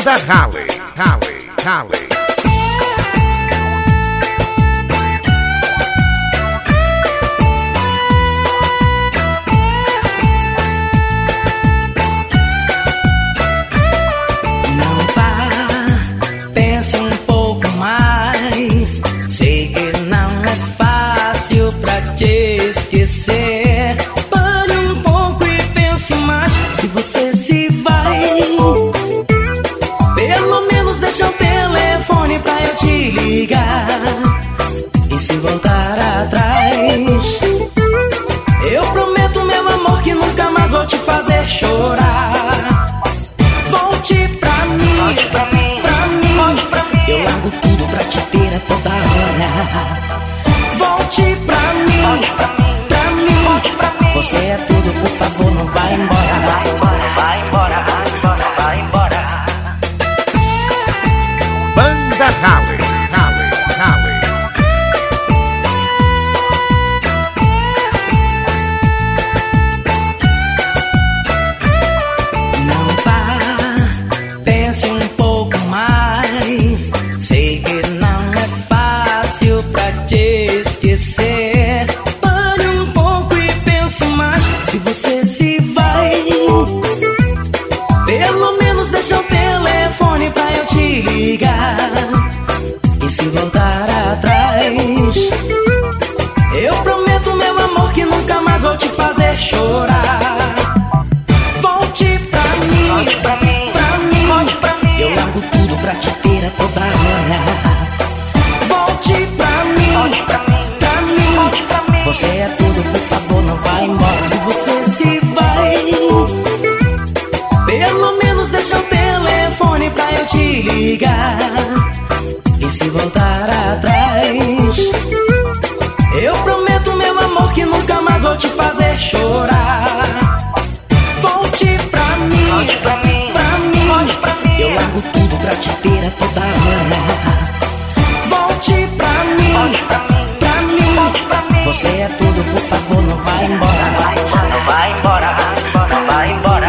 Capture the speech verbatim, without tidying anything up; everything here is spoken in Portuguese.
Banda Rally, Rally, Rally. Não vá, pense um pouco mais. Sei que não é fácil pra te esquecer. Pare um pouco e pense mais. Se você se vai, pelo menos deixa o telefone pra eu te ligar. E se voltar atrás, eu prometo, meu amor, que nunca mais vou te fazer chorar. Volte pra mim, volte pra mim, pra mim, volte pra mim. Eu largo tudo pra te ter a toda hora. Volte pra mim, volte pra mim, pra mim, volte pra mim. Você é tudo, por favor, não vai embora. Vai embora, vai embora, vai embora, vai embora. Banda Rally, Rally, Rally. Não vá, pense um pouco mais. Sei que não é fácil pra te esquecer. Pare um pouco e pense mais. Se você se vai, pelo menos deixa o telefone pra eu te ligar. E se voltar atrás, eu prometo, meu amor, que nunca mais vou te fazer chorar. Volte pra mim, volte pra mim, pra mim, volte pra mim. Eu largo tudo pra te ter a toda hora. Volte pra mim, volte pra mim, pra mim, volte pra mim. Você é tudo, por favor, não vai embora. Se você se vai, pelo menos deixa o telefone pra eu te ligar. E se voltar atrás, eu prometo, meu amor, que nunca mais vou te fazer chorar. Volte pra mim, volte pra mim, pra mim, volte pra mim. Eu largo tudo pra te ter a toda hora. Volte pra mim, volte pra mim, pra mim, volte pra mim. Você é tudo, por favor, não vai embora. Vai embora, vai embora, vai embora, vai embora.